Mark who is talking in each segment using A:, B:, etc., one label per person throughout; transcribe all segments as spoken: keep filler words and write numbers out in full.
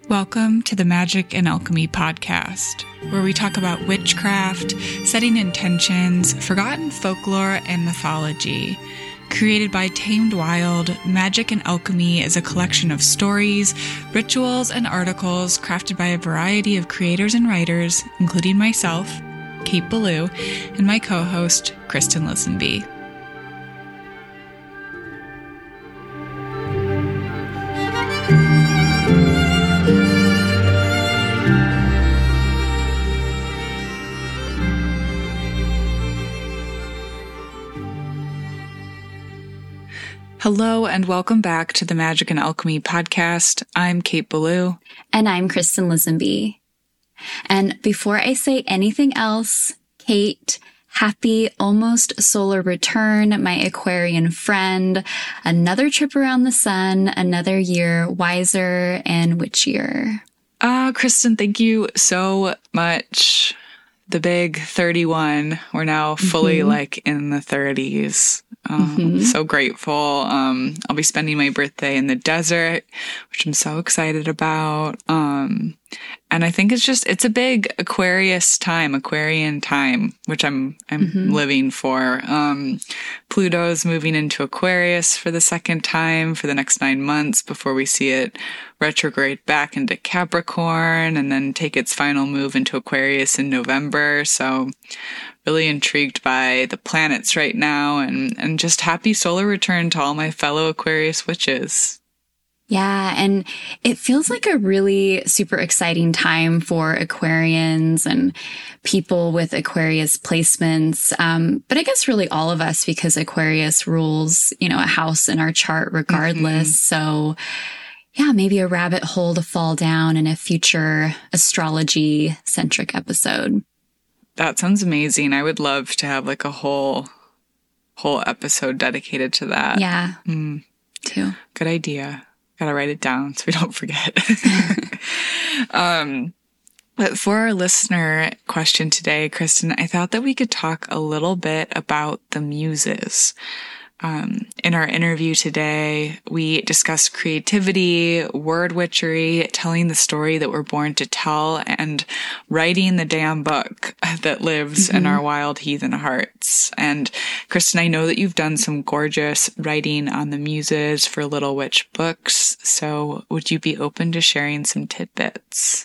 A: Welcome to the Magic and Alchemy podcast, where we talk about witchcraft, setting intentions, forgotten folklore, and mythology. Created by Tamed Wild, Magic and Alchemy is a collection of stories, rituals, and articles crafted by a variety of creators and writers, including myself, Kate Ballou, and my co-host, Kristen Lisenby. Hello and welcome back to the Magic and Alchemy podcast. I'm Kate Ballou.
B: And I'm Kristen Lisenby. And before I say anything else, Kate, happy almost solar return, my Aquarian friend. Another trip around the sun, another year wiser and witchier.
A: Ah, uh, Kristen, thank you so much. The big thirty-one. We're now fully mm-hmm. like in the thirties. Um, mm-hmm. So grateful. Um, I'll be spending my birthday in the desert, which I'm so excited about. Um, and I think it's just, it's a big Aquarius time, Aquarian time, which I'm, I'm mm-hmm. living for. Um, Pluto's moving into Aquarius for the second time for the next nine months before we see it retrograde back into Capricorn and then take its final move into Aquarius in November. So really intrigued by the planets right now and, and just happy solar return to all my fellow Aquarius witches.
B: Yeah, and it feels like a really super exciting time for Aquarians and people with Aquarius placements. Um, but I guess really all of us, because Aquarius rules, you know, a house in our chart regardless. Mm-hmm. So yeah, maybe a rabbit hole to fall down in a future astrology centric episode.
A: That sounds amazing. I would love to have like a whole, whole episode dedicated to that.
B: Yeah,
A: mm.
B: too.
A: Good idea. Gotta write it down so we don't forget. um, but for our listener question today, Kristen, I thought that we could talk a little bit about the muses. Um, in our interview today, we discussed creativity, word witchery, telling the story that we're born to tell, and writing the damn book that lives mm-hmm. in our wild heathen hearts. And Kristen, I know that you've done some gorgeous writing on the muses for Little Witch Books. So would you be open to sharing some tidbits?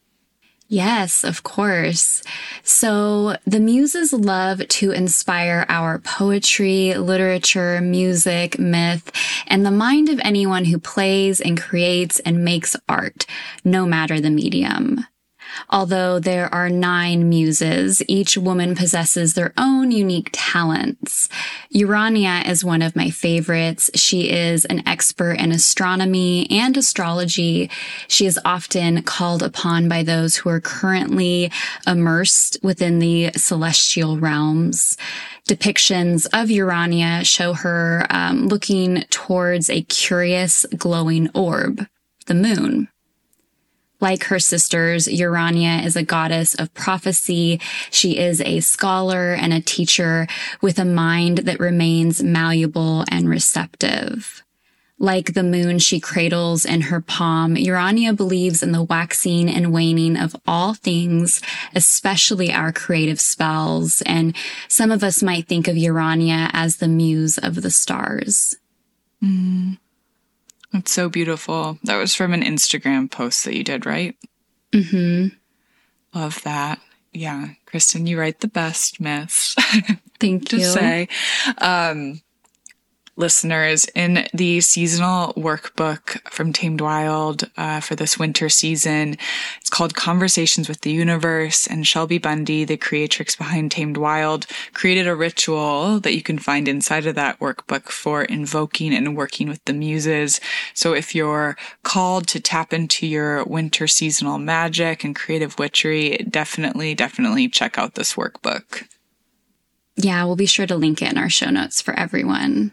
B: Yes, of course. So the muses love to inspire our poetry, literature, music, myth, and the mind of anyone who plays and creates and makes art, no matter the medium. Although there are nine muses, each woman possesses their own unique talents. Urania is one of my favorites. She is an expert in astronomy and astrology. She is often called upon by those who are currently immersed within the celestial realms. Depictions of Urania show her um, looking towards a curious glowing orb, the moon. Like her sisters, Urania is a goddess of prophecy. She is a scholar and a teacher with a mind that remains malleable and receptive. Like the moon she cradles in her palm, Urania believes in the waxing and waning of all things, especially our creative spells. And some of us might think of Urania as the muse of the stars.
A: Mm. That's so beautiful. That was from an Instagram post that you did, right?
B: Mm-hmm.
A: Love that. Yeah. Kristen, you write the best myths.
B: Thank
A: to
B: you.
A: say. Um, listeners, in the seasonal workbook from Tamed Wild uh, for this winter season, it's called Conversations with the Universe, and Shelby Bundy, the creatrix behind Tamed Wild, created a ritual that you can find inside of that workbook for invoking and working with the muses. So if you're called to tap into your winter seasonal magic and creative witchery, definitely, definitely check out this workbook.
B: Yeah, we'll be sure to link it in our show notes for everyone.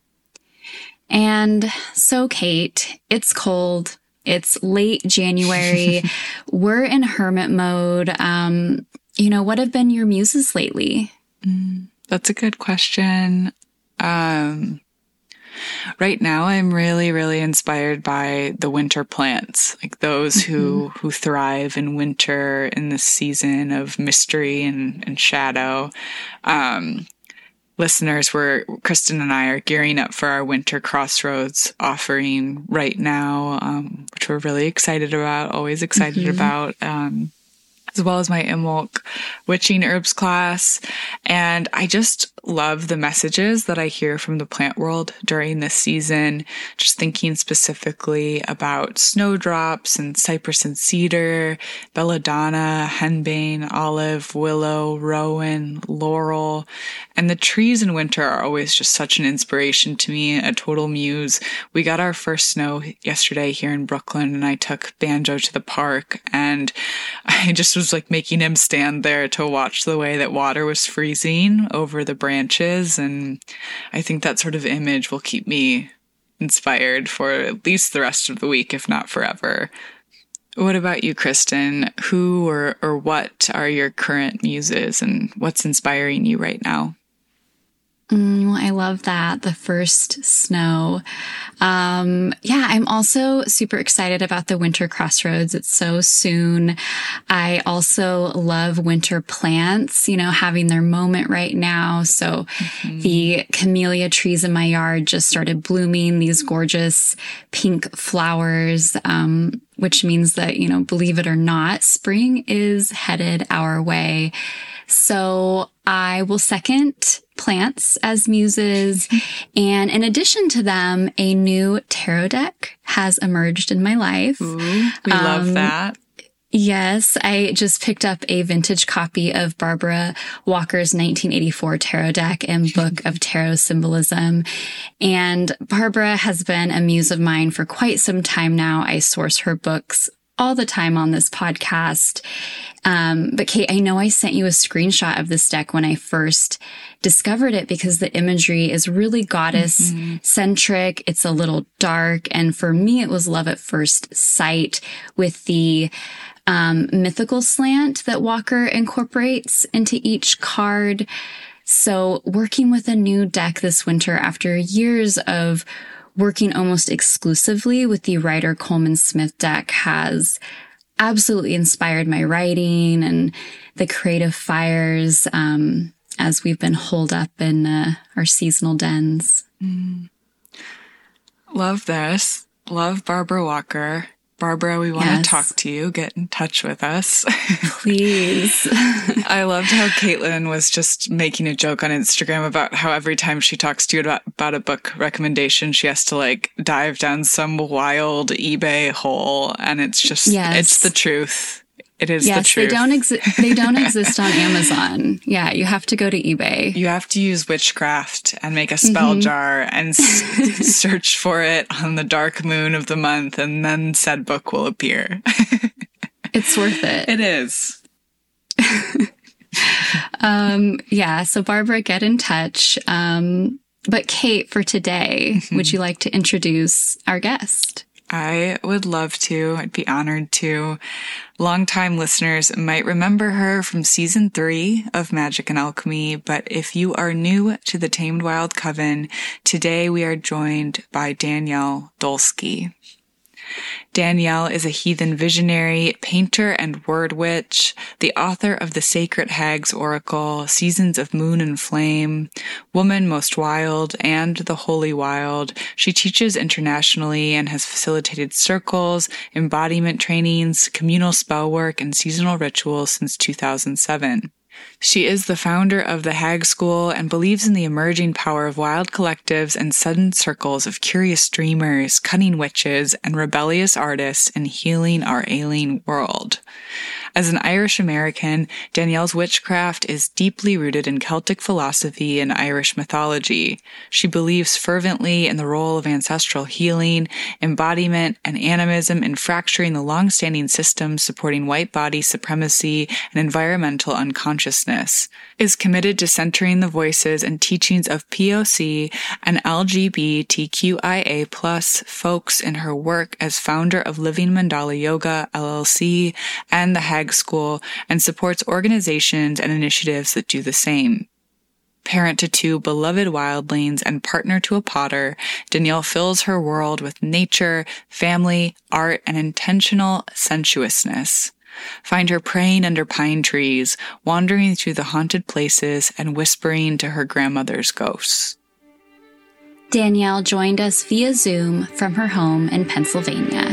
B: And so, Kate, it's cold. It's late January. We're in hermit mode. Um, you know, what have been your muses lately?
A: Mm, that's a good question. Um, Right now, I'm really, really inspired by the winter plants, like those mm-hmm. who, who thrive in winter in this season of mystery and, and shadow. Um, listeners, we're, Kristen and I are gearing up for our winter Crossroads offering right now, um, which we're really excited about, always excited mm-hmm. about. Um, as well as my Imbolc Witching Herbs class. And I just love the messages that I hear from the plant world during this season, just thinking specifically about snowdrops and cypress and cedar, belladonna, henbane, olive, willow, rowan, laurel. And the trees in winter are always just such an inspiration to me, a total muse. We got our first snow yesterday here in Brooklyn, and I took Banjo to the park, and I just was like making him stand there to watch the way that water was freezing over the branches. And I think that sort of image will keep me inspired for at least the rest of the week, if not forever. What about you, Kristen? Who or, or what are your current muses, and what's inspiring you right now?
B: Mm, well, I love that. The first snow. Um, yeah, I'm also super excited about the winter Crossroads. It's so soon. I also love winter plants, you know, having their moment right now. So mm-hmm. the camellia trees in my yard just started blooming these gorgeous pink flowers, um, which means that, you know, believe it or not, spring is headed our way. So I will second plants as muses. And in addition to them, a new tarot deck has emerged in my life.
A: Ooh, we um, love that.
B: Yes, I just picked up a vintage copy of Barbara Walker's nineteen eighty-four tarot deck and Book of Tarot Symbolism. And Barbara has been a muse of mine for quite some time now. I source her books all the time on this podcast. Um, but Kate, I know I sent you a screenshot of this deck when I first discovered it because the imagery is really goddess mm-hmm. centric. It's a little dark. And for me, it was love at first sight with the um, mythical slant that Walker incorporates into each card. So working with a new deck this winter after years of working almost exclusively with the Rider Coleman Smith deck has absolutely inspired my writing and the creative fires um, as we've been holed up in uh, our seasonal dens.
A: Mm. Love this. Love Barbara Walker. Barbara, we want yes. to talk to you. Get in touch with us.
B: Please.
A: I loved how Caitlin was just making a joke on Instagram about how every time she talks to you about, about a book recommendation, she has to like dive down some wild eBay hole. And it's just, yes. it's the truth. It is
B: yes,
A: the truth.
B: They don't exist. They don't exist on Amazon. Yeah, you have to go to eBay.
A: You have to use witchcraft and make a spell mm-hmm. jar and s- search for it on the dark moon of the month, and then said book will appear.
B: It's worth it.
A: It is.
B: um, yeah. So Barbara, get in touch. Um, but Kate, for today, mm-hmm. would you like to introduce our guest?
A: I would love to. I'd be honored to. Longtime listeners might remember her from season three of Magic and Alchemy, but if you are new to the Tamed Wild Coven, today we are joined by Danielle Dulski. Danielle is a heathen visionary, painter, and word witch, the author of The Sacred Hags Oracle, Seasons of Moon and Flame, Woman Most Wild, and The Holy Wild. She teaches internationally and has facilitated circles, embodiment trainings, communal spell work, and seasonal rituals since two thousand seven. She is the founder of the Hag School and believes in the emerging power of wild collectives and sudden circles of curious dreamers, cunning witches, and rebellious artists in healing our ailing world. As an Irish American, Danielle's witchcraft is deeply rooted in Celtic philosophy and Irish mythology. She believes fervently in the role of ancestral healing, embodiment, and animism in fracturing the long-standing systems supporting white body supremacy and environmental unconsciousness, is committed to centering the voices and teachings of P O C and L G B T Q I A plus folks in her work as founder of Living Mandala Yoga, L L C, and the Hag School, and supports organizations and initiatives that do the same. Parent to two beloved wildlings and partner to a potter, Danielle fills her world with nature, family, art, and intentional sensuousness. Find her praying under pine trees, wandering through the haunted places, and whispering to her grandmother's ghosts.
B: Danielle joined us via Zoom from her home in Pennsylvania.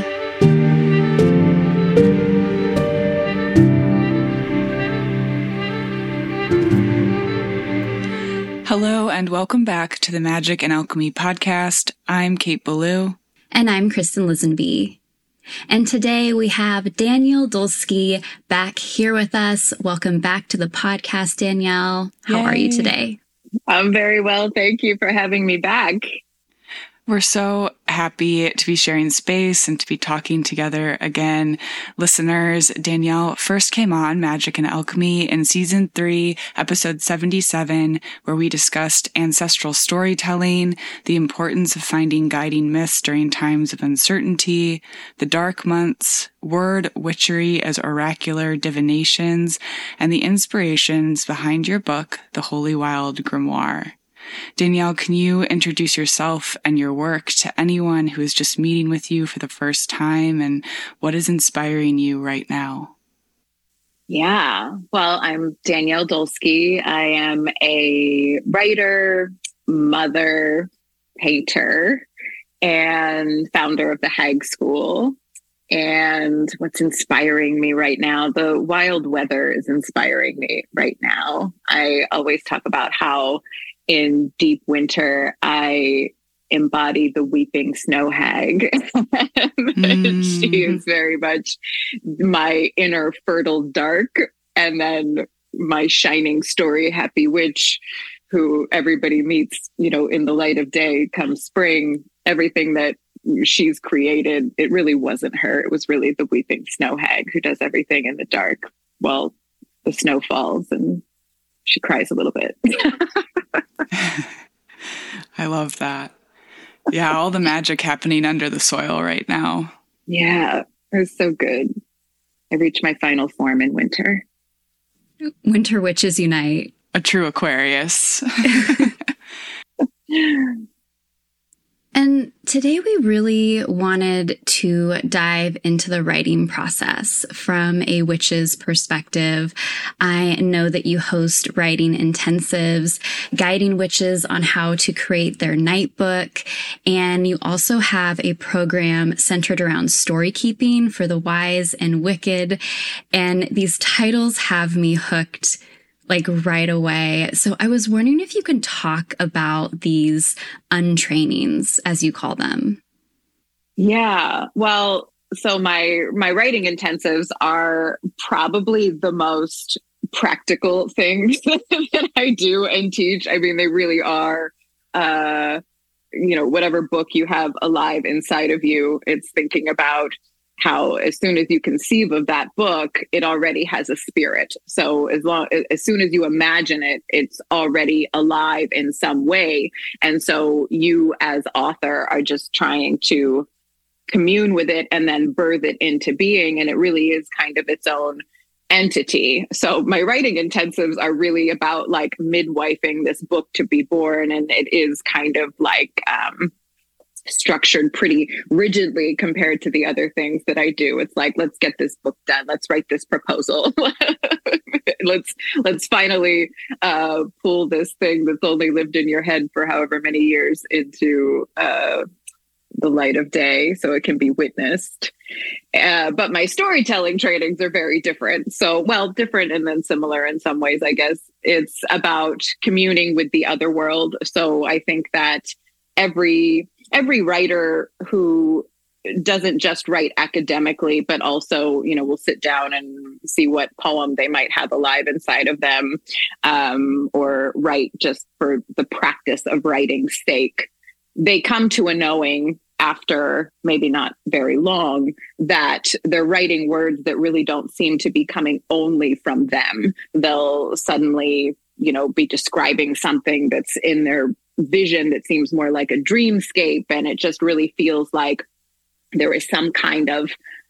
A: Hello and welcome back to the Magic and Alchemy podcast. I'm Kate Ballou.
B: And I'm Kristen Lisenby. And today we have Danielle Dulsky back here with us. Welcome back to the podcast, Danielle. How Yay. Are you today?
C: I'm very well. Thank you for having me back.
A: We're so happy to be sharing space and to be talking together again. Listeners, Danielle first came on Magic and Alchemy in season three, episode seventy-seven, where we discussed ancestral storytelling, the importance of finding guiding myths during times of uncertainty, the dark months, word witchery as oracular divinations, and the inspirations behind your book, The Holy Wild Grimoire. Danielle, can you introduce yourself and your work to anyone who is just meeting with you for the first time, and what is inspiring you right now?
C: Yeah, well, I'm Danielle Dulsky. I am a writer, mother, painter, and founder of the Hag School. And what's inspiring me right now, the wild weather is inspiring me right now. I always talk about how in deep winter, I embody the weeping snow hag. mm. She is very much my inner fertile dark, and then my shining story happy witch, who everybody meets, you know, in the light of day come spring. Everything that she's created, it really wasn't her. It was really the weeping snow hag who does everything in the dark while the snow falls and she cries a little bit.
A: I love that. Yeah, all the magic happening under the soil right now.
C: Yeah, it was so good. I reached my final form in winter.
B: Winter witches unite.
A: A true Aquarius.
B: And today we really wanted to dive into the writing process from a witch's perspective. I know that you host writing intensives, guiding witches on how to create their night book. And you also have a program centered around story keeping for the wise and wicked. And these titles have me hooked like right away. So I was wondering if you can talk about these untrainings, as you call them.
C: Yeah, well, so my my writing intensives are probably the most practical things that I do and teach. I mean, they really are, uh, you know, whatever book you have alive inside of you, it's thinking about how as soon as you conceive of that book, it already has a spirit. So as long as soon as you imagine it, it's already alive in some way. And so you as author are just trying to commune with it and then birth it into being. And it really is kind of its own entity. So my writing intensives are really about like midwifing this book to be born. And it is kind of like, um, structured pretty rigidly compared to the other things that I do. It's like, let's get this book done. Let's write this proposal. let's let's finally uh, pull this thing that's only lived in your head for however many years into uh, the light of day so it can be witnessed. Uh, but my storytelling trainings are very different. So, well, different and then similar in some ways, I guess. It's about communing with the other world. So I think that every Every writer who doesn't just write academically, but also, you know, will sit down and see what poem they might have alive inside of them, um, or write just for the practice of writing's sake. They come to a knowing after maybe not very long that they're writing words that really don't seem to be coming only from them. They'll suddenly, you know, be describing something that's in their vision that seems more like a dreamscape. And it just really feels like there is some kind of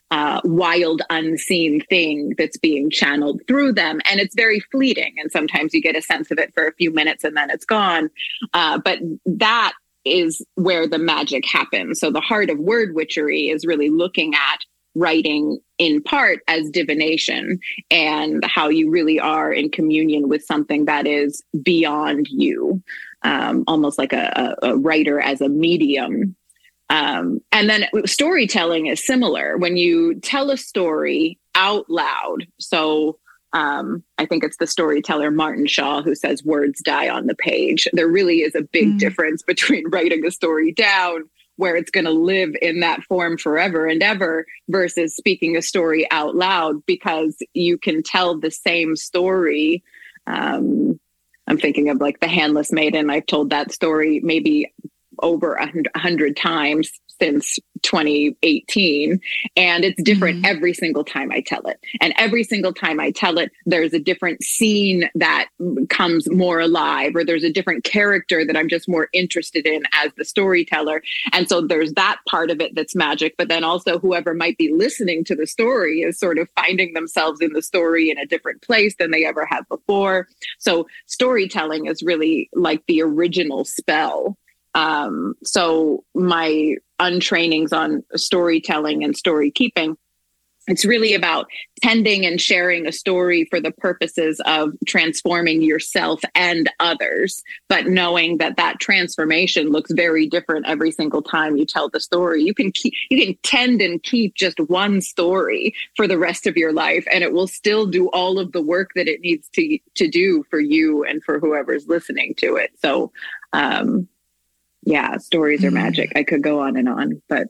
C: uh, wild, unseen thing that's being channeled through them. And it's very fleeting. And sometimes you get a sense of it for a few minutes and then it's gone. Uh, but that is where the magic happens. So the heart of word witchery is really looking at writing in part as divination and how you really are in communion with something that is beyond you, um, almost like a, a, a writer as a medium. Um, and then storytelling is similar. When you tell a story out loud, so um, I think it's the storyteller Martin Shaw who says words die on the page. There really is a big mm. difference between writing a story down where it's going to live in that form forever and ever versus speaking a story out loud, because you can tell the same story. Um, I'm thinking of like The Handless Maiden. I've told that story maybe over a hundred times since twenty eighteen. And it's different mm-hmm. every single time I tell it. And every single time I tell it, there's a different scene that comes more alive, or there's a different character that I'm just more interested in as the storyteller. And so there's that part of it that's magic. But then also whoever might be listening to the story is sort of finding themselves in the story in a different place than they ever have before. So storytelling is really like the original spell. Um, so my untrainings on storytelling and story keeping, it's really about tending and sharing a story for the purposes of transforming yourself and others, but knowing that that transformation looks very different every single time you tell the story. You can keep, you can tend and keep just one story for the rest of your life, and it will still do all of the work that it needs to, to do for you and for whoever's listening to it. So, um, yeah, stories are magic. I could go on and on, but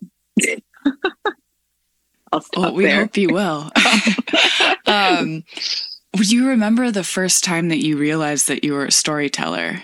C: I'll stop
A: well, we
C: there.
A: hope you will. um, would you remember the first time that you realized that you were a storyteller?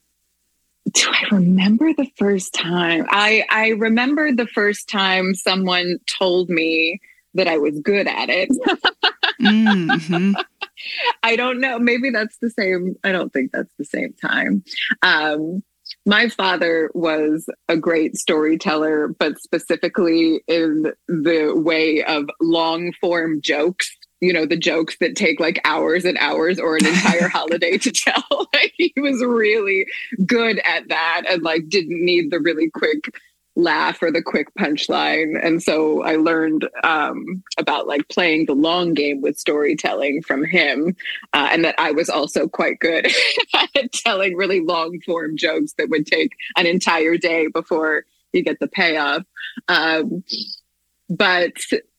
C: Do I remember the first time? I, I remember the first time someone told me that I was good at it. mm-hmm. I don't know. Maybe that's the same. I don't think that's the same time. Um, My father was a great storyteller, but specifically in the way of long form jokes, you know, the jokes that take like hours and hours or an entire holiday to tell. Like, he was really good at that and like didn't need the really quick laugh or the quick punchline. And so I learned um, about like playing the long game with storytelling from him, uh, and that I was also quite good at telling really long form jokes that would take an entire day before you get the payoff. Um, but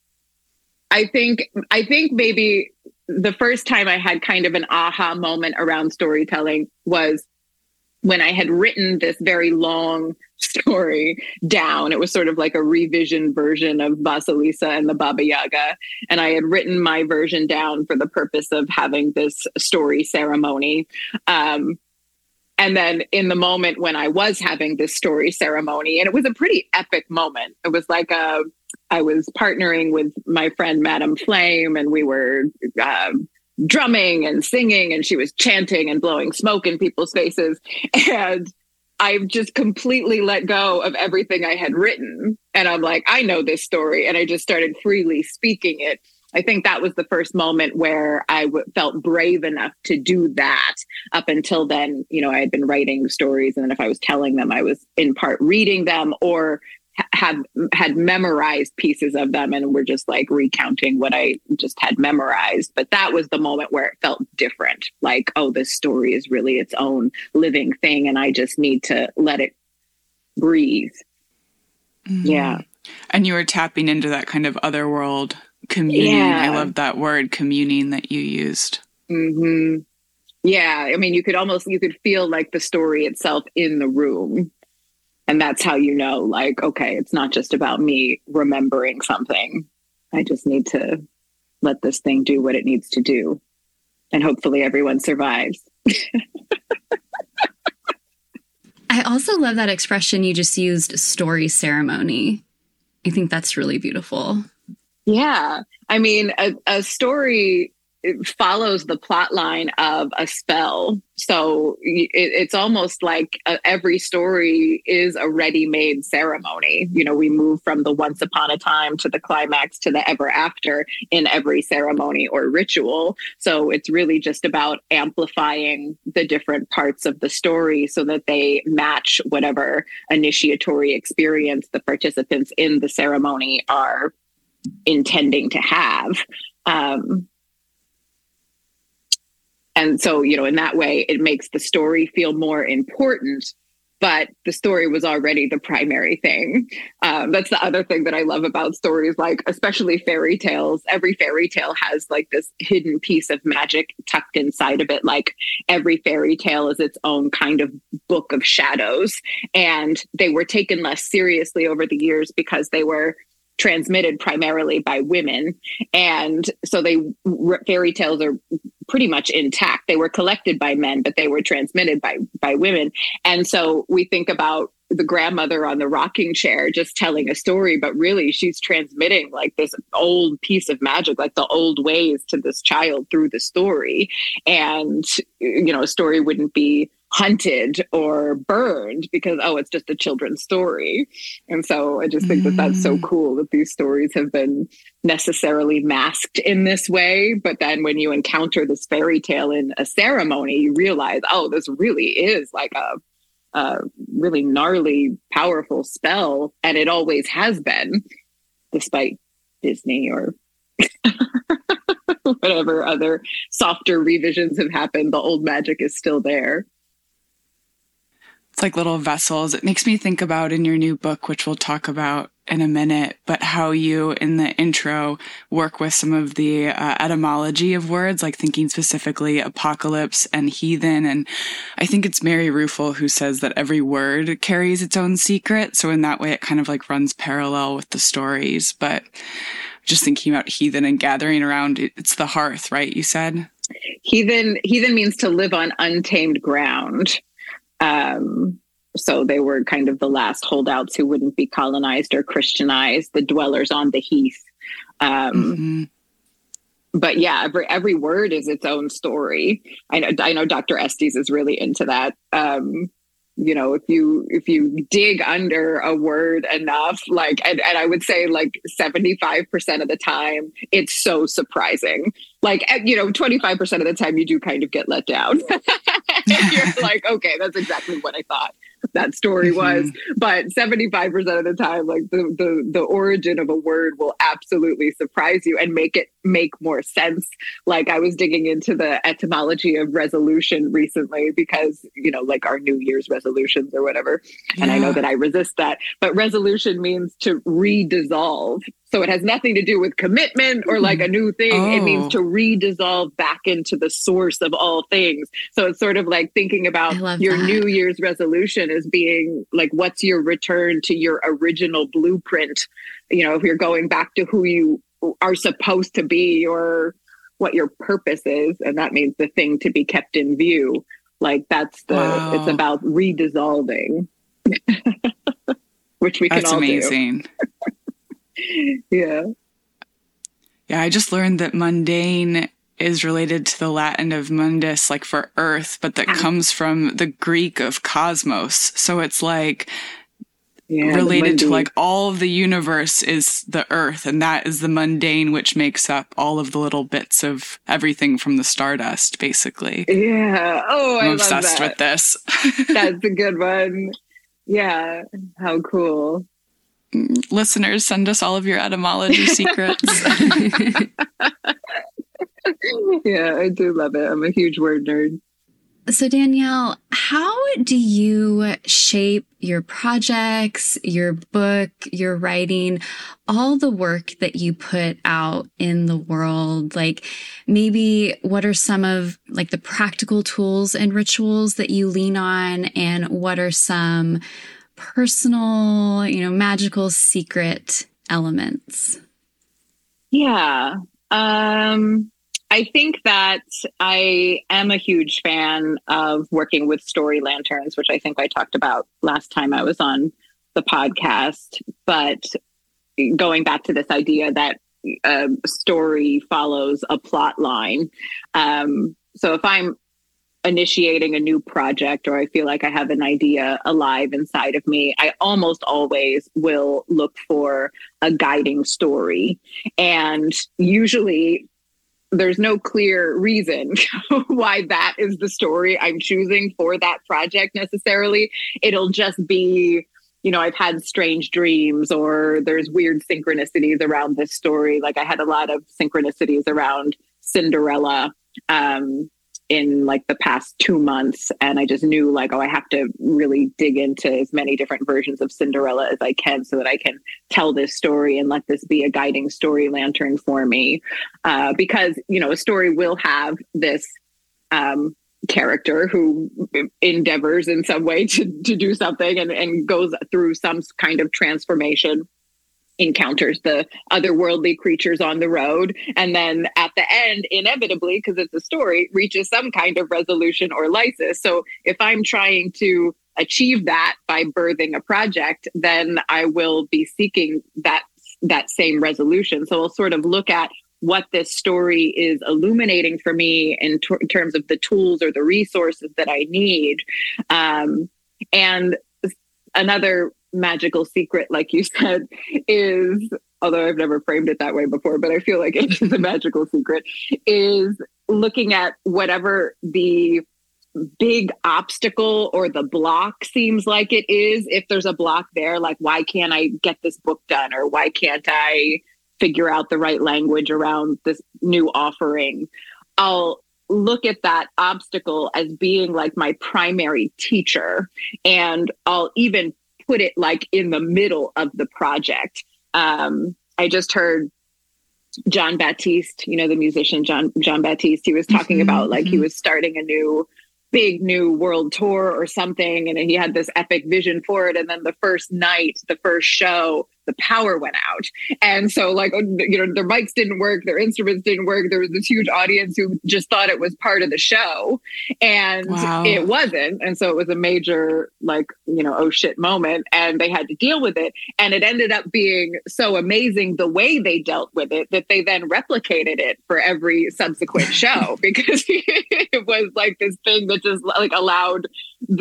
C: I think, I think maybe the first time I had kind of an aha moment around storytelling was when I had written this very long story down. It was sort of like a revision version of Vasilisa and the Baba Yaga. And I had written my version down for the purpose of having this story ceremony. Um, and then in the moment when I was having this story ceremony, and it was a pretty epic moment. It was like a, I was partnering with my friend, Madame Flame, and we were, um, drumming and singing, and she was chanting and blowing smoke in people's faces. And I've just completely let go of everything I had written. And I'm like, I know this story. And I just started freely speaking it. I think that was the first moment where I w- felt brave enough to do that. Up until then, you know, I had been writing stories, and then if I was telling them, I was in part reading them or had had memorized pieces of them and were just like recounting what I just had memorized. But that was the moment where it felt different. Like, oh, this story is really its own living thing, and I just need to let it breathe. Mm-hmm. Yeah.
A: And you were tapping into that kind of otherworld communing. Yeah. I love that word, communing, that you used.
C: Mm-hmm. Yeah. I mean, you could almost, you could feel like the story itself in the room. And that's how you know, like, okay, it's not just about me remembering something. I just need to let this thing do what it needs to do. And hopefully everyone survives.
B: I also love that expression you just used, story ceremony. I think that's really beautiful.
C: Yeah. I mean, a, a story it follows the plot line of a spell. So it, it's almost like uh, every story is a ready-made ceremony. You know, we move from the once upon a time to the climax to the ever after in every ceremony or ritual. So it's really just about amplifying the different parts of the story so that they match whatever initiatory experience the participants in the ceremony are intending to have. Um, And so, you know, in that way, it makes the story feel more important, but the story was already the primary thing. Um, that's the other thing that I love about stories, like especially fairy tales. Every fairy tale has like this hidden piece of magic tucked inside of it. Like every fairy tale is its own kind of book of shadows. And they were taken less seriously over the years because they were transmitted primarily by women. And so they fairy tales are pretty much intact. They were collected by men, but they were transmitted by by women. And so we think about the grandmother on the rocking chair just telling a story, but really she's transmitting like this old piece of magic, like the old ways to this child through the story. And, you know, a story wouldn't be hunted or burned because, oh, it's just a children's story. And so I just think that that's so cool that these stories have been necessarily masked in this way. But then when you encounter this fairy tale in a ceremony, you realize, oh, this really is like a, a really gnarly, powerful spell. And it always has been, despite Disney or whatever other softer revisions have happened. The old magic is still there.
A: It's like little vessels. It makes me think about in your new book, which we'll talk about in a minute, but how you in the intro work with some of the uh, etymology of words, like thinking specifically apocalypse and heathen. And I think it's Mary Ruefle who says that every word carries its own secret. So in that way, it kind of like runs parallel with the stories. But just thinking about heathen and gathering around, it's the hearth, right? You said?
C: Heathen, heathen means to live on untamed ground. Um, so they were kind of the last holdouts who wouldn't be colonized or Christianized, the dwellers on the heath. Um, mm-hmm. But yeah, every every word is its own story. I know, I know Doctor Estes is really into that. Um, you know, if you if you dig under a word enough, like, and, and I would say like seventy-five percent of the time, it's so surprising. Like, you know, twenty-five percent of the time you do kind of get let down. You're like, okay, that's exactly what I thought that story was. Mm-hmm. But seventy-five percent of the time, like the, the, the origin of a word will absolutely surprise you and make it make more sense. Like I was digging into the etymology of resolution recently because, you know, like our New Year's resolutions or whatever. Yeah. And I know that I resist that, but resolution means to re-dissolve. So it has nothing to do with commitment or like a new thing. Oh. It means to re-dissolve back into the source of all things. So it's sort of like thinking about your that. New Year's resolution as being like, what's your return to your original blueprint? You know, if you're going back to who you are supposed to be or what your purpose is. And that means the thing to be kept in view. Like that's the, wow. It's about re-dissolving, which we can
A: that's
C: all
A: amazing.
C: do. Yeah.
A: Yeah, I just learned that mundane is related to the Latin of mundus, like for earth, but that comes from the Greek of cosmos. So it's like yeah, related to like all of the universe is the earth, and that is the mundane, which makes up all of the little bits of everything from the stardust, basically.
C: Yeah. Oh,
A: I'm
C: I
A: obsessed
C: love that.
A: with this.
C: That's a good one. Yeah. How cool.
A: Listeners, send us all of your etymology secrets.
C: Yeah, I do love it. I'm a huge word nerd.
B: So Danielle, how do you shape your projects, your book, your writing, all the work that you put out in the world? Like maybe what are some of like the practical tools and rituals that you lean on, and what are some personal, you know, magical secret elements?
C: Yeah. Um, I think that I am a huge fan of working with story lanterns, which I think I talked about last time I was on the podcast. But going back to this idea that a story follows a plot line. Um, so if I'm initiating a new project, or I feel like I have an idea alive inside of me, I almost always will look for a guiding story. And usually there's no clear reason why that is the story I'm choosing for that project necessarily. It'll just be, you know, I've had strange dreams, or there's weird synchronicities around this story. Like I had a lot of synchronicities around Cinderella um, in like the past two months. And I just knew like, oh, I have to really dig into as many different versions of Cinderella as I can so that I can tell this story and let this be a guiding story lantern for me. Uh, because, you know, a story will have this um, character who endeavors in some way to, to do something and, and goes through some kind of transformation, encounters the otherworldly creatures on the road, and then at the end, inevitably, because it's a story, reaches some kind of resolution or lysis. So if I'm trying to achieve that by birthing a project, then I will be seeking that that same resolution. So I'll sort of look at what this story is illuminating for me in, t- in terms of the tools or the resources that I need. Um, and another magical secret, like you said, is, although I've never framed it that way before, but I feel like it is a magical secret, is looking at whatever the big obstacle or the block seems like it is. If there's a block there, like, why can't I get this book done? Or why can't I figure out the right language around this new offering? I'll look at that obstacle as being like my primary teacher. And I'll even put it like in the middle of the project. Um, I just heard Jon Batiste, you know, the musician John Jon Batiste, he was talking mm-hmm, about like mm-hmm. he was starting a new big new world tour or something, and he had this epic vision for it. And then the first night, the first show, the power went out. And so like, you know, their mics didn't work, their instruments didn't work. There was this huge audience who just thought it was part of the show, and wow. It wasn't. And so it was a major like, you know, oh shit moment, and they had to deal with it. And it ended up being so amazing the way they dealt with it that they then replicated it for every subsequent show because it was like this thing that just like allowed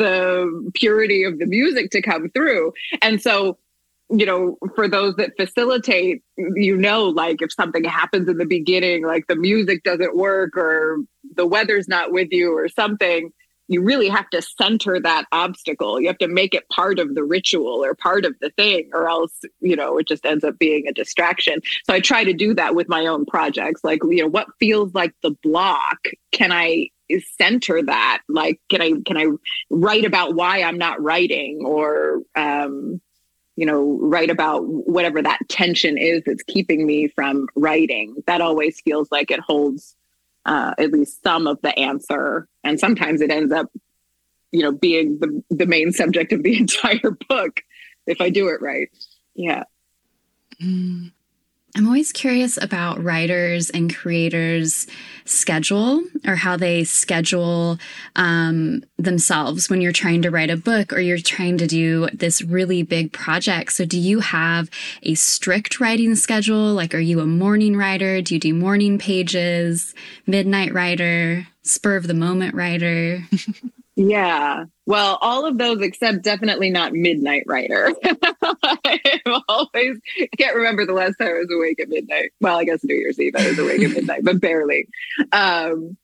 C: the purity of the music to come through. And so, you know, for those that facilitate, you know, like if something happens in the beginning, like the music doesn't work or the weather's not with you or something, you really have to center that obstacle. You have to make it part of the ritual or part of the thing, or else, you know, it just ends up being a distraction. So I try to do that with my own projects. Like, you know, what feels like the block? Can I center that? Like, can I, can I write about why I'm not writing, or, um, you know, write about whatever that tension is that's keeping me from writing? That always feels like it holds uh, at least some of the answer. And sometimes it ends up, you know, being the, the main subject of the entire book if I do it right. Yeah.
B: Mm. I'm always curious about writers and creators' schedule, or how they schedule um, themselves when you're trying to write a book or you're trying to do this really big project. So do you have a strict writing schedule? Like, are you a morning writer? Do you do morning pages, midnight writer, spur of the moment writer?
C: Yeah. Well, all of those except definitely not midnight writer. I'm always, I can't remember the last time I was awake at midnight. Well, I guess New Year's Eve I was awake at midnight, but barely. Um,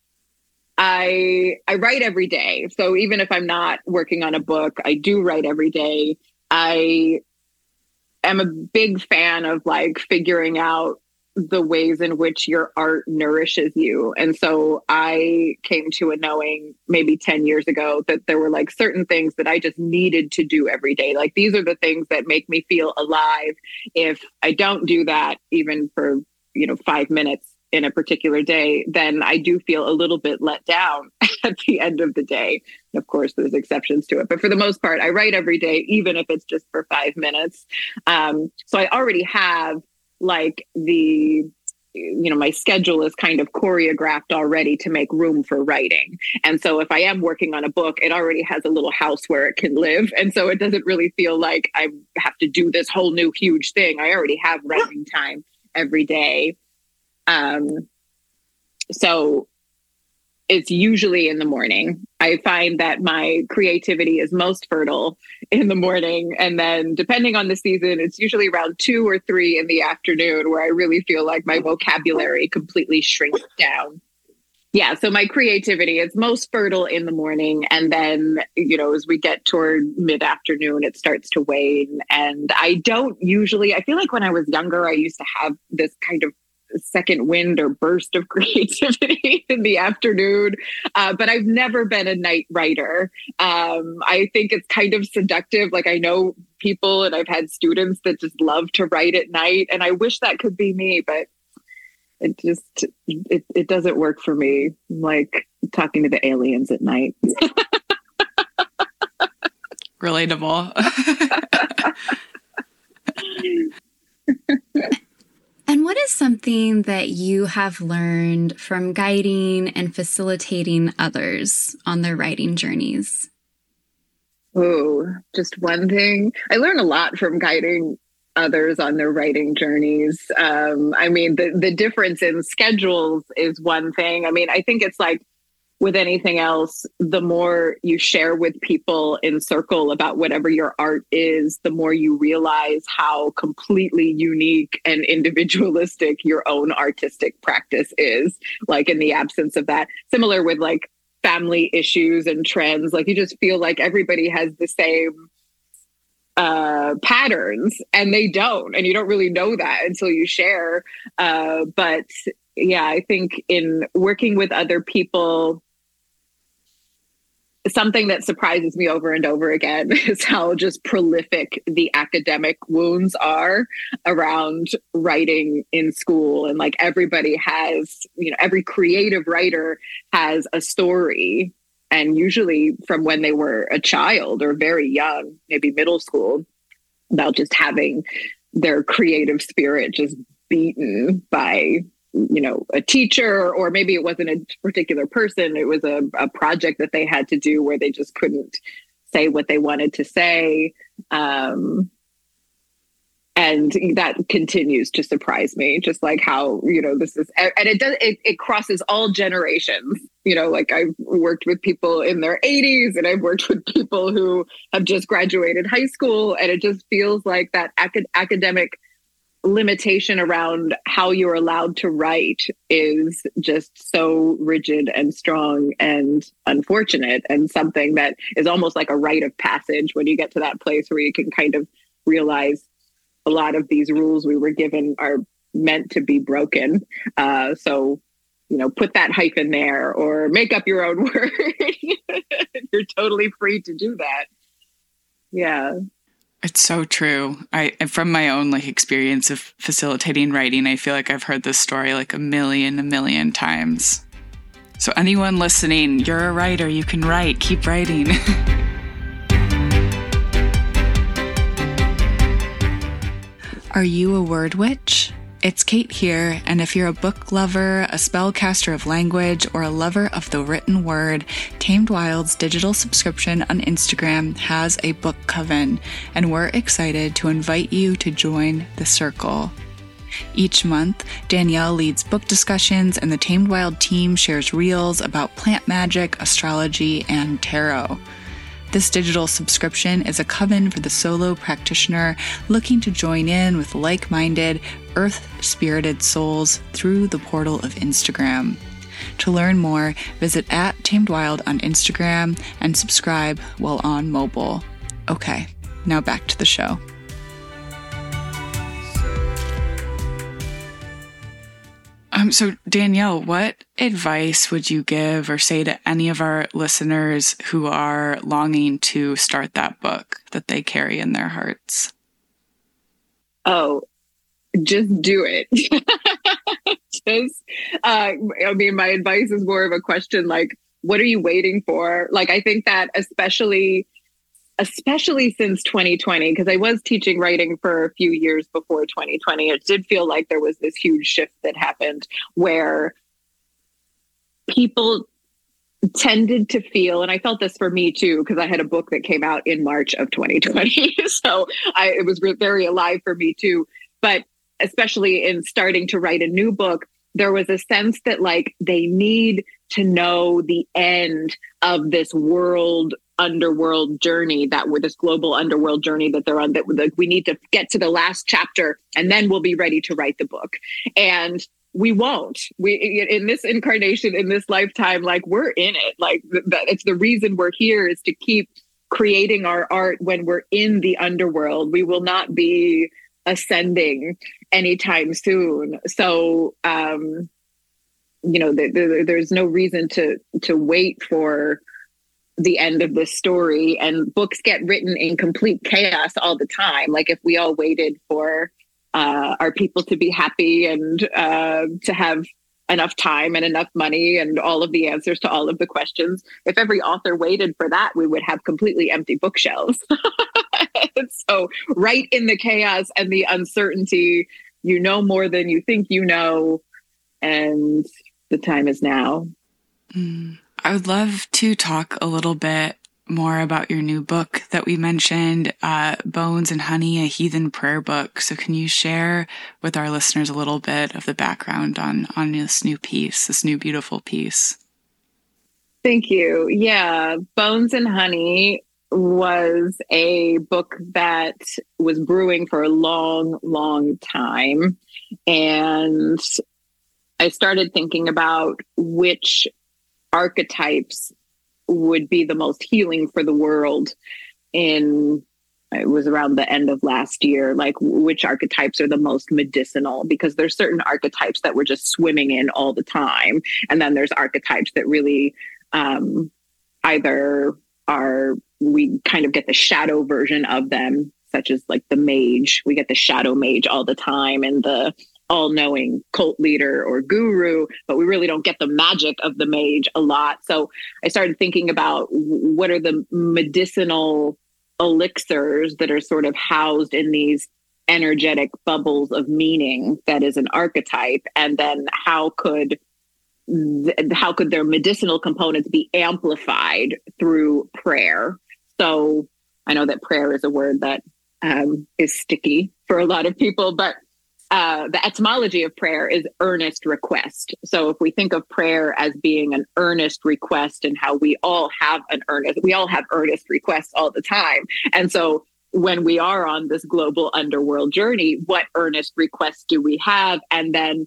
C: I I write every day. So even if I'm not working on a book, I do write every day. I am a big fan of like figuring out the ways in which your art nourishes you. And so I came to a knowing maybe ten years ago that there were like certain things that I just needed to do every day. Like, these are the things that make me feel alive. If I don't do that, even for, you know, five minutes in a particular day, then I do feel a little bit let down at the end of the day. Of course, there's exceptions to it, but for the most part, I write every day, even if it's just for five minutes. Um, so I already have like the, you know, my schedule is kind of choreographed already to make room for writing. And so if I am working on a book, it already has a little house where it can live. And so it doesn't really feel like I have to do this whole new huge thing. I already have writing time every day. Um, so it's usually in the morning. I find that my creativity is most fertile in the morning. And then depending on the season, it's usually around two or three in the afternoon where I really feel like my vocabulary completely shrinks down. Yeah. So my creativity is most fertile in the morning. And then, you know, as we get toward mid-afternoon, it starts to wane. And I don't usually, I feel like when I was younger, I used to have this kind of second wind or burst of creativity in the afternoon. Uh, but I've never been a night writer. Um, I think it's kind of seductive. Like I know people and I've had students that just love to write at night. And I wish that could be me, but it just, it, it doesn't work for me. I'm like talking to the aliens at night.
A: Relatable.
B: And what is something that you have learned from guiding and facilitating others on their writing journeys?
C: Oh, just one thing. I learn a lot from guiding others on their writing journeys. Um, I mean, the, the difference in schedules is one thing. I mean, I think it's like with anything else, the more you share with people in circle about whatever your art is, the more you realize how completely unique and individualistic your own artistic practice is. Like in the absence of that, similar with like family issues and trends, like you just feel like everybody has the same uh, patterns and they don't, and you don't really know that until you share. Uh, but yeah, I think in working with other people, something that surprises me over and over again is how just prolific the academic wounds are around writing in school. And like everybody has, you know, every creative writer has a story, and usually from when they were a child or very young, maybe middle school, about just having their creative spirit just beaten by, you know, a teacher, or maybe it wasn't a particular person. It was a, a project that they had to do where they just couldn't say what they wanted to say. Um, and that continues to surprise me, just like how, you know, this is, and it does, it, it crosses all generations. You know, like I've worked with people in their eighties and I've worked with people who have just graduated high school. And it just feels like that acad- academic limitation around how you're allowed to write is just so rigid and strong and unfortunate, and something that is almost like a rite of passage when you get to that place where you can kind of realize a lot of these rules we were given are meant to be broken. Uh, so, you know, put that hyphen there or make up your own word. You're totally free to do that. Yeah.
A: It's so true. I, from my own like experience of facilitating writing, I feel like I've heard this story like a million, a million times. So anyone listening, you're a writer, you can write, keep writing. Are you a word witch? It's Kate here, and if you're a book lover, a spellcaster of language, or a lover of the written word, Tamed Wild's digital subscription on Instagram has a book coven, and we're excited to invite you to join the circle. Each month, Danielle leads book discussions, and the Tamed Wild team shares reels about plant magic, astrology, and tarot. This digital subscription is a coven for the solo practitioner looking to join in with like-minded, earth-spirited souls through the portal of Instagram. To learn more, visit at Tamed Wild on Instagram and subscribe while on mobile. Okay, now back to the show. Um, so Danielle, what advice would you give or say to any of our listeners who are longing to start that book that they carry in their hearts?
C: Oh, just do it. just, uh, I mean, my advice is more of a question like, what are you waiting for? Like, I think that especially especially since twenty twenty, because I was teaching writing for a few years before twenty twenty, it did feel like there was this huge shift that happened where people tended to feel, and I felt this for me too, because I had a book that came out in March of twenty twenty. So I, it was very alive for me too. But especially in starting to write a new book, there was a sense that like they need to know the end of this world underworld journey that we're this global underworld journey that they're on, that like, we need to get to the last chapter and then we'll be ready to write the book. And we won't. We in this incarnation, in this lifetime, like we're in it. Like that, it's the reason we're here is to keep creating our art when we're in the underworld. We will not be ascending anytime soon. So, um, you know, the, the, there's no reason to to wait for the end of this story. And books get written in complete chaos all the time. Like if we all waited for uh, our people to be happy and uh, to have enough time and enough money and all of the answers to all of the questions, if every author waited for that, we would have completely empty bookshelves. So right in the chaos and the uncertainty, you know more than you think you know, and the time is now.
A: Mm. I would love to talk a little bit more about your new book that we mentioned, uh, Bones and Honey, a Heathen Prayer Book. So can you share with our listeners a little bit of the background on, on this new piece, this new beautiful piece?
C: Thank you. Yeah, Bones and Honey was a book that was brewing for a long, long time. And I started thinking about which archetypes would be the most healing for the world in, it was around the end of last year, like which archetypes are the most medicinal, because there's certain archetypes that we're just swimming in all the time. And then there's archetypes that really um, either are, we kind of get the shadow version of them, such as like the mage. We get the shadow mage all the time and the all-knowing cult leader or guru, but we really don't get the magic of the mage a lot. So I started thinking about what are the medicinal elixirs that are sort of housed in these energetic bubbles of meaning that is an archetype, and then how could th- how could their medicinal components be amplified through prayer? So I know that prayer is a word that um, is sticky for a lot of people, but Uh, the etymology of prayer is earnest request. So if we think of prayer as being an earnest request, and how we all have an earnest, we all have earnest requests all the time. And so when we are on this global underworld journey, what earnest requests do we have? And then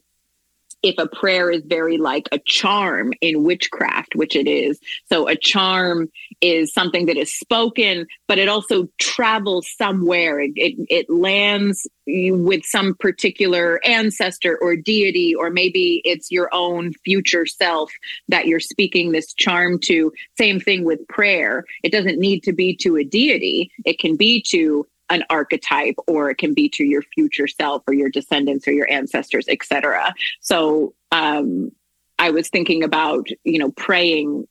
C: if a prayer is very like a charm in witchcraft, which it is. So a charm is something that is spoken, but it also travels somewhere. It, it, it lands with some particular ancestor or deity, or maybe it's your own future self that you're speaking this charm to. Same thing with prayer. It doesn't need to be to a deity. It can be to an archetype, or it can be to your future self or your descendants or your ancestors, et cetera. So um, I was thinking about, you know, praying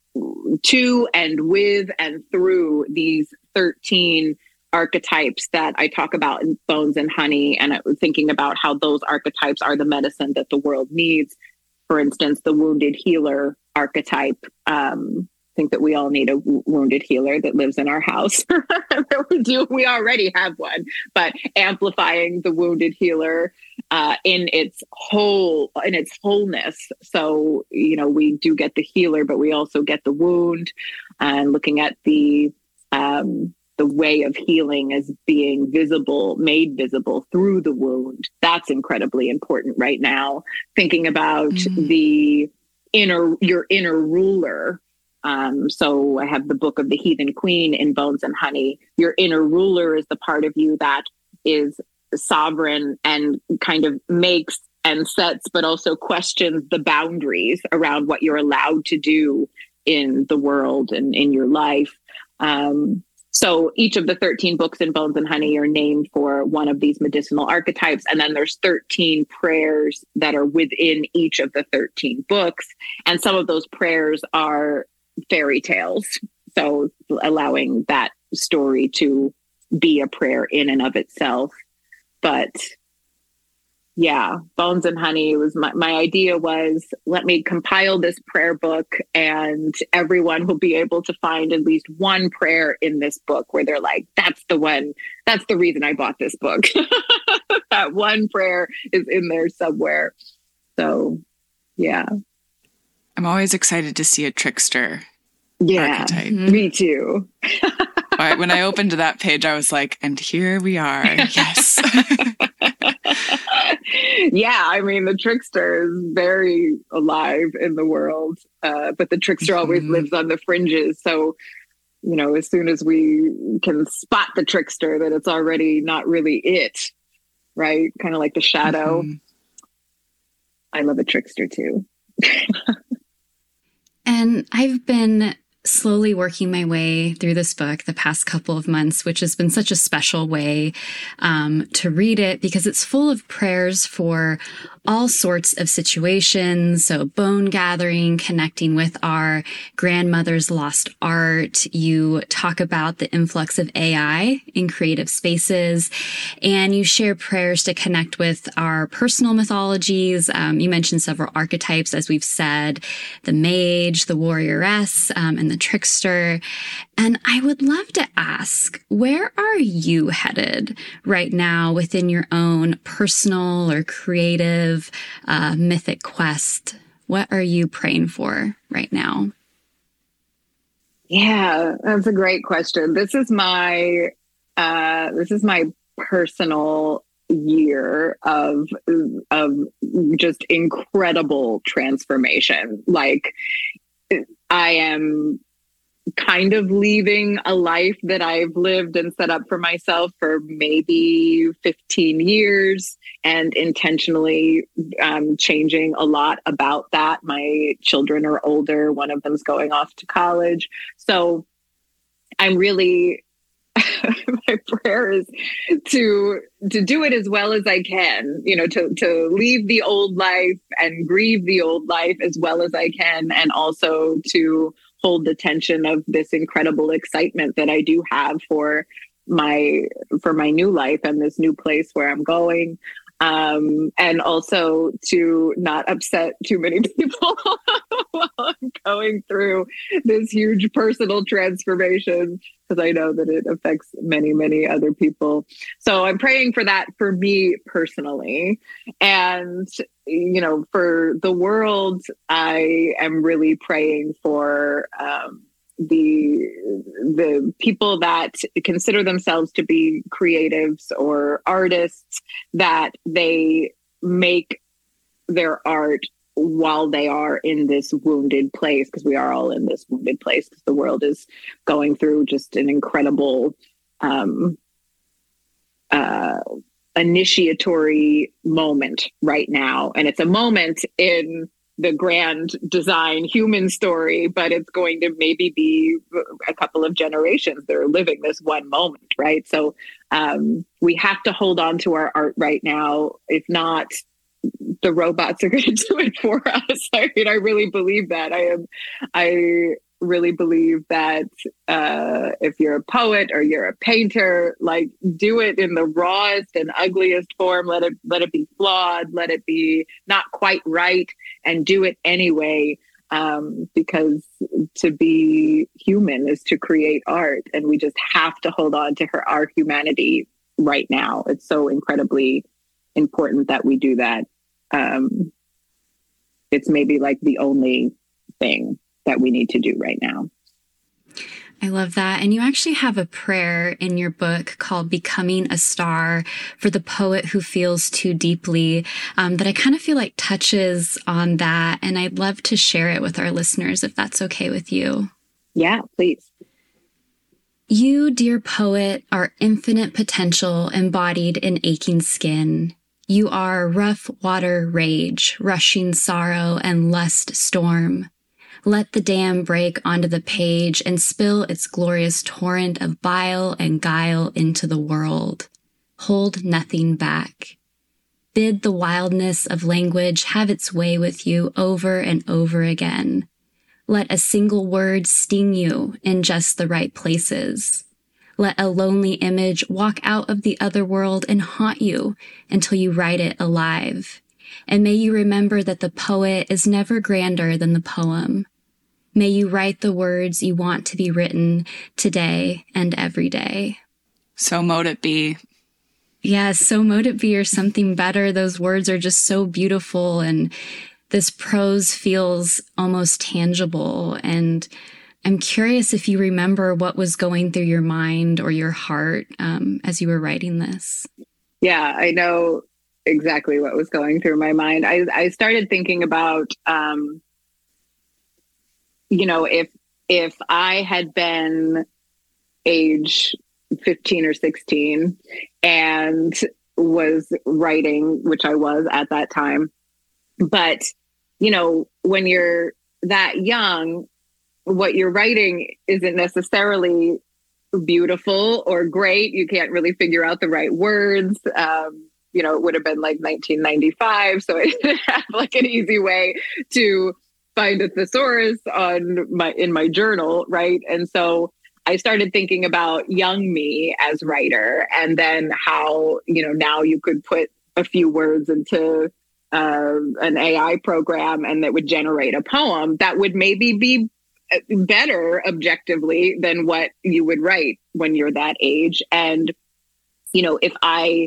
C: to and with and through these thirteen archetypes that I talk about in Bones and Honey. And I was thinking about how those archetypes are the medicine that the world needs. For instance, the wounded healer archetype. Um, I think that we all need a w- wounded healer that lives in our house. we do. We already have one, but amplifying the wounded healer uh, in its whole, in its wholeness. So, you know, we do get the healer, but we also get the wound, and looking at the, um, the way of healing as being visible, made visible through the wound. That's incredibly important right now. Thinking about mm. the inner, your inner ruler. Um, so I have the book of the Heathen Queen in Bones and Honey. Your inner ruler is the part of you that is sovereign and kind of makes and sets, but also questions the boundaries around what you're allowed to do in the world and in your life. Um, so each of the thirteen books in Bones and Honey are named for one of these medicinal archetypes. And then there's thirteen prayers that are within each of the thirteen books. And some of those prayers are fairy tales. So allowing that story to be a prayer in and of itself. But Yeah, Bones and Honey was my, my idea was, let me compile this prayer book and everyone will be able to find at least one prayer in this book where they're like, that's the one, that's the reason I bought this book. That one prayer is in there somewhere. So, yeah.
A: I'm always excited to see a trickster
C: yeah,
A: archetype.
C: Me too.
A: Right, when I opened that page, I was like, and here we are. Yes.
C: Yeah, I mean, the trickster is very alive in the world, uh, but the trickster always mm-hmm. lives on the fringes. So, you know, as soon as we can spot the trickster, that it's already not really it, right? Kind of like the shadow. Mm-hmm. I love a trickster too.
B: And I've been slowly working my way through this book the past couple of months, which has been such a special way um, to read it because it's full of prayers for all sorts of situations. So bone gathering, connecting with our grandmother's lost art. You talk about the influx of A I in creative spaces, and you share prayers to connect with our personal mythologies. Um, you mentioned several archetypes, as we've said, the mage, the warrioress, um, and the trickster. And I would love to ask, where are you headed right now within your own personal or creative uh, mythic quest? What are you praying for right now?
C: Yeah, that's a great question. This is my uh, this is my personal year of of just incredible transformation. Like, I am kind of leaving a life that I've lived and set up for myself for maybe fifteen years and intentionally um, changing a lot about that. My children are older. One of them's going off to college. So I'm really, my prayer is to to do it as well as I can, you know, to to leave the old life and grieve the old life as well as I can, and also to hold the tension of this incredible excitement that I do have for my for my new life and this new place where I'm going. Um, and also to not upset too many people while I'm going through this huge personal transformation, because I know that it affects many, many other people. So I'm praying for that for me personally. And, you know, for the world, I am really praying for um, the the people that consider themselves to be creatives or artists, that they make their art while they are in this wounded place, because we are all in this wounded place, because the world is going through just an incredible um, uh, initiatory moment right now. And it's a moment in the grand design human story, but it's going to maybe be a couple of generations that are living this one moment, right? So um, we have to hold on to our art right now. If not, the robots are going to do it for us. I mean, I really believe that. I am, I really believe that uh, if you're a poet or you're a painter, like, do it in the rawest and ugliest form. Let it let it be flawed. Let it be not quite right, and do it anyway. Um, because to be human is to create art, and we just have to hold on to her our humanity right now. It's so incredibly important that we do that. Um, it's maybe like the only thing that we need to do right now.
B: I love that. And you actually have a prayer in your book called Becoming a Star for the poet who feels too deeply, um, that I kind of feel like touches on that. And I'd love to share it with our listeners, if that's okay with you.
C: Yeah, please.
B: You, dear poet, are infinite potential embodied in aching skin. You are rough water rage, rushing sorrow and lust storm. Let the dam break onto the page and spill its glorious torrent of bile and guile into the world. Hold nothing back. Bid the wildness of language have its way with you over and over again. Let a single word sting you in just the right places. Let a lonely image walk out of the other world and haunt you until you write it alive. And may you remember that the poet is never grander than the poem. May you write the words you want to be written today and every day.
A: So mote it be.
B: Yes, so mote it be, or something better. Those words are just so beautiful, and this prose feels almost tangible. And I'm curious if you remember what was going through your mind or your heart um, as you were writing this.
C: Yeah, I know exactly what was going through my mind. I, I started thinking about, um, you know, if if I had been age fifteen or sixteen and was writing, which I was at that time, but, you know, when you're that young, what you're writing isn't necessarily beautiful or great. You can't really figure out the right words. Um, you know, it would have been like nineteen ninety-five. So I didn't have like an easy way to find a thesaurus on my, in my journal. Right. And so I started thinking about young me as writer, and then how, you know, now you could put a few words into uh, an A I program and that would generate a poem that would maybe be better objectively than what you would write when you're that age. And, you know, if I,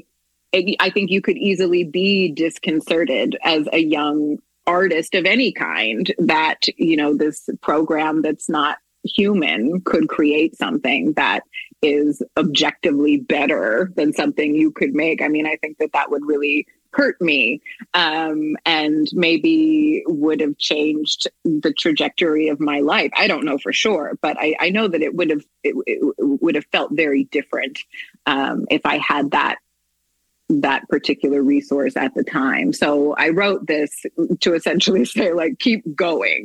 C: I think you could easily be disconcerted as a young artist of any kind that, you know, this program that's not human could create something that is objectively better than something you could make. I mean, I think that that would really hurt me, um, and maybe would have changed the trajectory of my life. I don't know for sure, but I, I know that it would have it, it would have felt very different um, if I had that that particular resource at the time. So I wrote this to essentially say, like, keep going,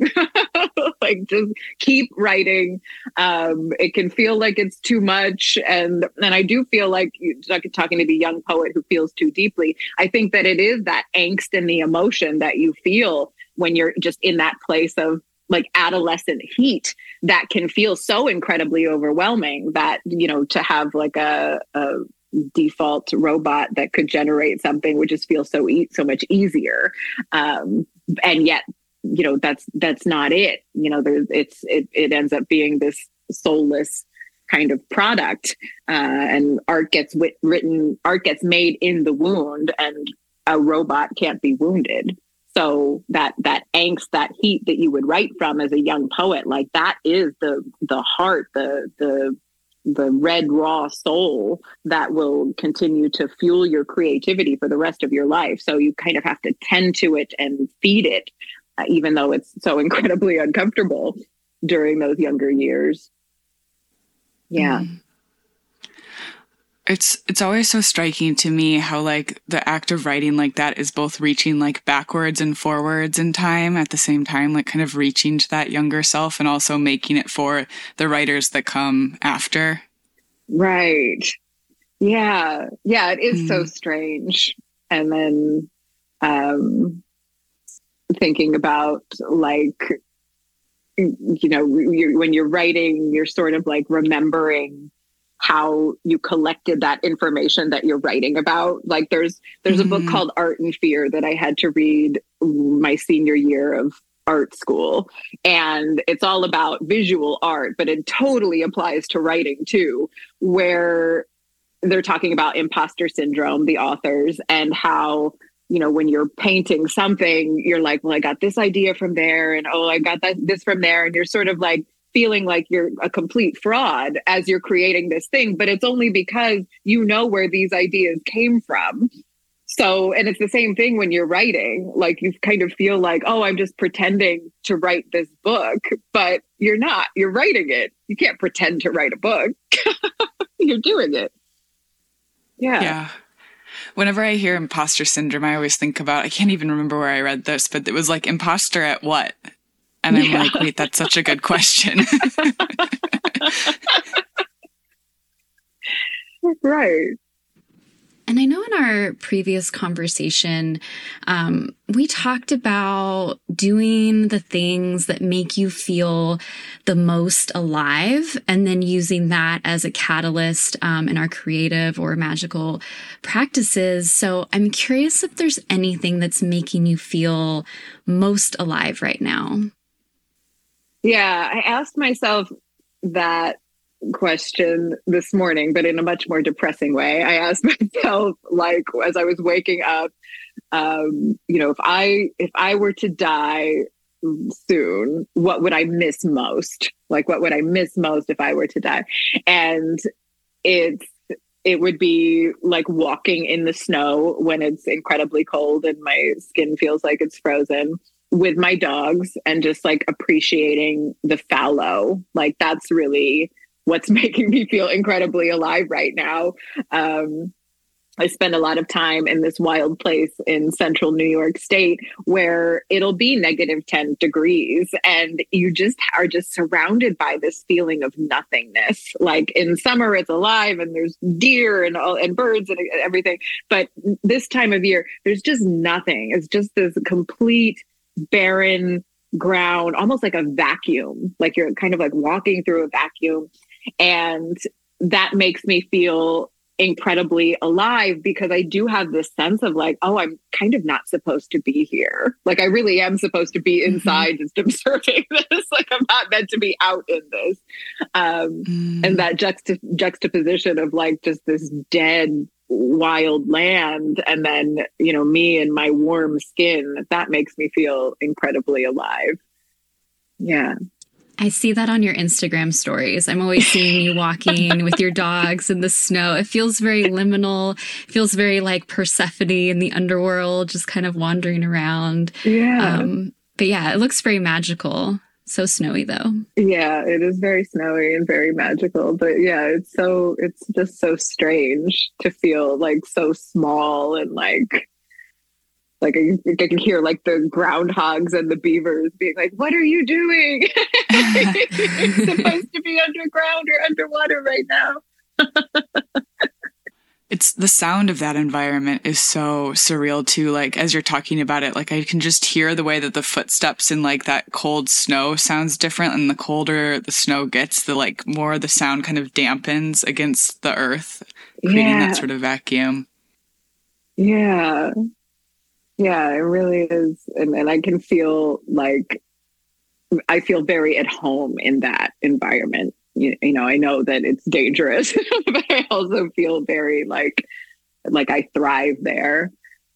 C: like just keep writing. Um, it can feel like it's too much. And, and I do feel like, talking to the young poet who feels too deeply, I think that it is that angst and the emotion that you feel when you're just in that place of like adolescent heat that can feel so incredibly overwhelming that, you know, to have like a, a default robot that could generate something would just feel so e- so much easier, um, and yet, you know, that's that's not it. You know, there's it's it it ends up being this soulless kind of product, uh, and art gets wit- written, art gets made in the wound, and a robot can't be wounded. So that that angst, that heat that you would write from as a young poet, like that is the the heart, the the the red raw soul that will continue to fuel your creativity for the rest of your life. So you kind of have to tend to it and feed it, uh, even though it's so incredibly uncomfortable during those younger years. Yeah.
A: Mm. It's it's always so striking to me how like the act of writing like that is both reaching like backwards and forwards in time at the same time, like kind of reaching to that younger self and also making it for the writers that come after.
C: Right. Yeah. Yeah, it is mm. so strange. And then um, thinking about like, you know, you're, when you're writing, you're sort of like remembering how you collected that information that you're writing about. Like there's there's mm-hmm. a book called Art and Fear that I had to read my senior year of art school. And it's all about visual art, but it totally applies to writing too, where they're talking about imposter syndrome, the authors, and how, you know, when you're painting something, you're like, well, I got this idea from there, and oh, I got that this from there. And you're sort of like feeling like you're a complete fraud as you're creating this thing, but it's only because you know where these ideas came from. So, and it's the same thing when you're writing, like you kind of feel like, oh, I'm just pretending to write this book, but you're not, you're writing it. You can't pretend to write a book. You're doing it. Yeah.
A: Yeah. Whenever I hear imposter syndrome, I always think about, I can't even remember where I read this, but it was like imposter at what? And I'm yeah. like, wait, that's such a good question.
C: Right.
B: And I know in our previous conversation, um, we talked about doing the things that make you feel the most alive and then using that as a catalyst um, in our creative or magical practices. So I'm curious if there's anything that's making you feel most alive right now.
C: Yeah, I asked myself that question this morning, but in a much more depressing way. I asked myself, like, as I was waking up, um, you know, if I if I were to die soon, what would I miss most? Like, what would I miss most if I were to die? And it's it would be like walking in the snow when it's incredibly cold and my skin feels like it's frozen, with my dogs, and just like appreciating the fallow. Like, that's really what's making me feel incredibly alive right now. Um, I spend a lot of time in this wild place in central New York State where it'll be negative ten degrees and you just are just surrounded by this feeling of nothingness. Like, in summer, it's alive and there's deer and all, and birds and everything. But this time of year, there's just nothing. It's just this complete barren ground, almost like a vacuum. Like, you're kind of like walking through a vacuum. And that makes me feel incredibly alive, because I do have this sense of like, oh, I'm kind of not supposed to be here. Like, I really am supposed to be inside mm-hmm. just observing this. Like, I'm not meant to be out in this. Um, mm. And that juxta- juxtaposition of like just this dead, wild land, and then, you know, me and my warm skin, that makes me feel incredibly alive. Yeah.
B: I see that on your Instagram stories. I'm always seeing you walking with your dogs in the snow. It feels very liminal. It feels very like Persephone in the underworld, just kind of wandering around.
C: Yeah.
B: Um, but yeah, it looks very magical. So snowy though.
C: Yeah, it is very snowy and very magical. But yeah, it's so, it's just so strange to feel like so small and like, Like, I, I can hear like the groundhogs and the beavers being like, what are you doing? You're supposed to be underground or underwater right now.
A: It's the sound of that environment is so surreal too. Like, as you're talking about it, like I can just hear the way that the footsteps in like that cold snow sounds different. And the colder the snow gets, the like more the sound kind of dampens against the earth, creating yeah. that sort of vacuum.
C: Yeah. Yeah, it really is. And, and I can feel like I feel very at home in that environment. You, you know, I know that it's dangerous, but I also feel very like like I thrive there.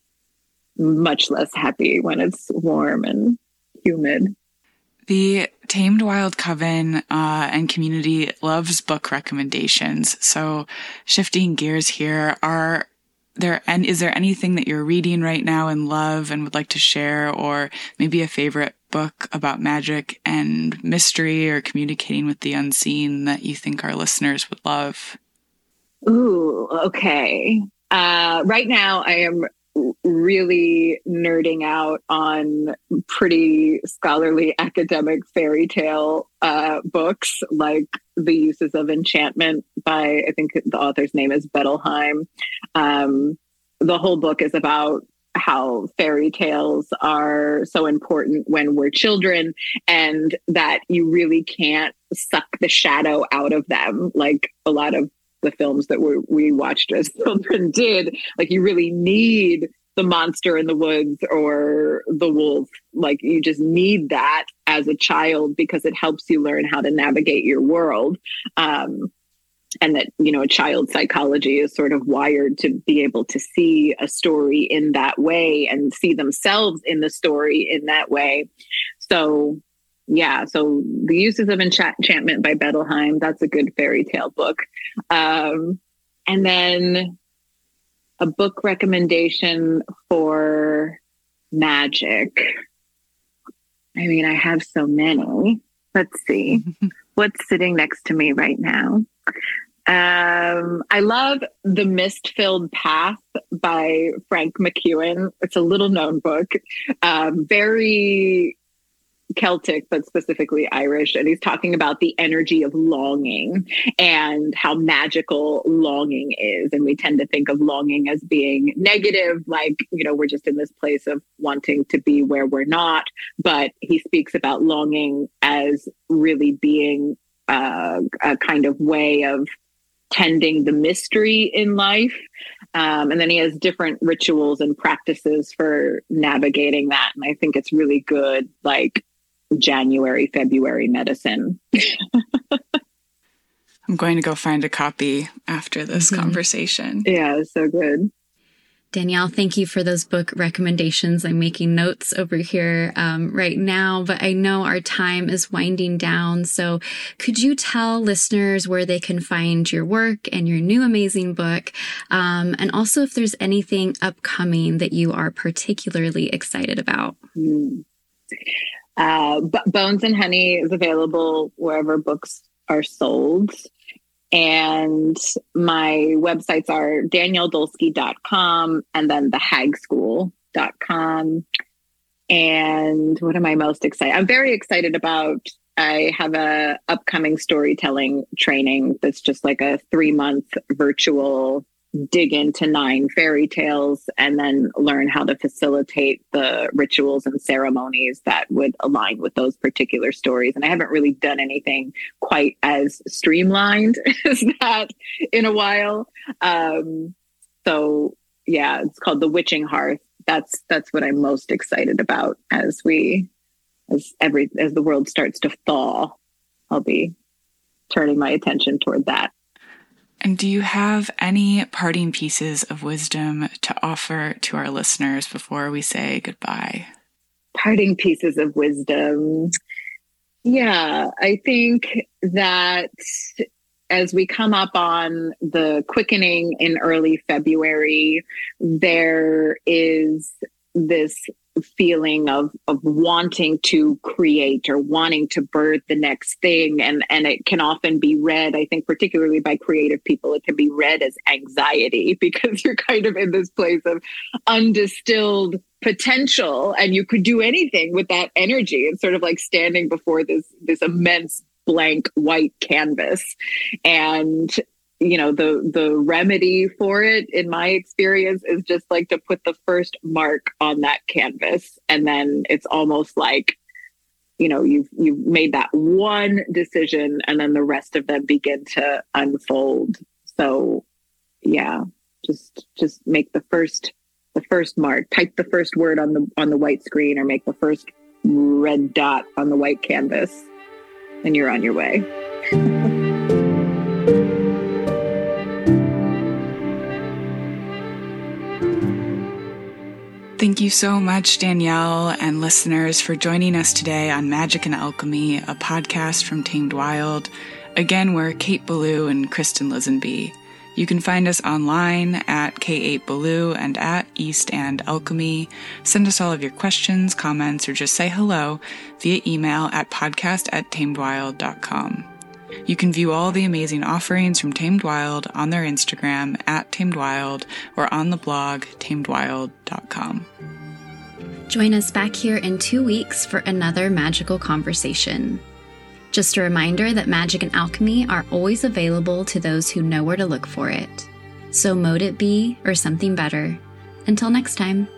C: Much less happy when it's warm and humid.
A: The Tamed Wild Coven uh, and community loves book recommendations. So shifting gears here, are there and is there anything that you're reading right now and love and would like to share, or maybe a favorite book about magic and mystery or communicating with the unseen that you think our listeners would love?
C: Ooh, okay. Uh, right now I am really nerding out on pretty scholarly academic fairy tale uh, books, like The Uses of Enchantment by, I think the author's name is Bettelheim. Um, the whole book is about how fairy tales are so important when we're children, and that you really can't suck the shadow out of them like a lot of the films that we we watched as children did. Like, you really need the monster in the woods or the wolf. Like, you just need that as a child because it helps you learn how to navigate your world. Um, and that, you know, a child's psychology is sort of wired to be able to see a story in that way and see themselves in the story in that way. So, yeah, so The Uses of Enchantment by Bettelheim, that's a good fairy tale book. Um, and then a book recommendation for magic. I mean, I have so many. Let's see. What's sitting next to me right now? Um, I love The Mist-Filled Path by Frank McEwen. It's a little known book. Um, very Celtic, but specifically Irish. And he's talking about the energy of longing and how magical longing is. And we tend to think of longing as being negative, like, you know, we're just in this place of wanting to be where we're not. But he speaks about longing as really being uh, a kind of way of tending the mystery in life. Um, and then he has different rituals and practices for navigating that. And I think it's really good, like January, February medicine.
A: I'm going to go find a copy after this mm-hmm. conversation.
C: Yeah, it's so good.
B: Danielle, thank you for those book recommendations. I'm making notes over here um, right now, but I know our time is winding down. So could you tell listeners where they can find your work and your new amazing book? Um, and also if there's anything upcoming that you are particularly excited about?
C: Mm. Uh, B- Bones and Honey is available wherever books are sold. And my websites are danielle dulsky dot com and then the hag school dot com. And what am I most excited? I'm very excited about, I have a upcoming storytelling training that's just like a three month virtual dig into nine fairy tales and then learn how to facilitate the rituals and ceremonies that would align with those particular stories. And I haven't really done anything quite as streamlined as that in a while. Um, so yeah, it's called The Witching Hearth. That's, that's what I'm most excited about as we, as every, as the world starts to thaw, I'll be turning my attention toward that.
A: And do you have any parting pieces of wisdom to offer to our listeners before we say goodbye?
C: Parting pieces of wisdom. Yeah, I think that as we come up on the quickening in early February, there is this feeling of of wanting to create or wanting to birth the next thing, and and it can often be read, I think particularly by creative people, it can be read as anxiety because you're kind of in this place of undistilled potential and you could do anything with that energy. It's sort of like standing before this this immense blank white canvas. And you know, the the remedy for it, in my experience, is just like to put the first mark on that canvas. And then it's almost like, you know, you've you've made that one decision and then the rest of them begin to unfold. So yeah, just just make the first the first mark. Type the first word on the on the white screen or make the first red dot on the white canvas, and you're on your way.
A: Thank you so much, Danielle and listeners, for joining us today on Magic and Alchemy, a podcast from Tamed Wild. Again, we're Kate Ballou and Kristen Lisenby. You can find us online at K eight Ballou and at East and Alchemy. Send us all of your questions, comments, or just say hello via email at podcast at tamedwild dot com. You can view all the amazing offerings from Tamed Wild on their Instagram at Tamed Wild or on the blog tamed wild dot com.
B: Join us back here in two weeks for another magical conversation. Just a reminder that magic and alchemy are always available to those who know where to look for it. So mote it be or something better. Until next time.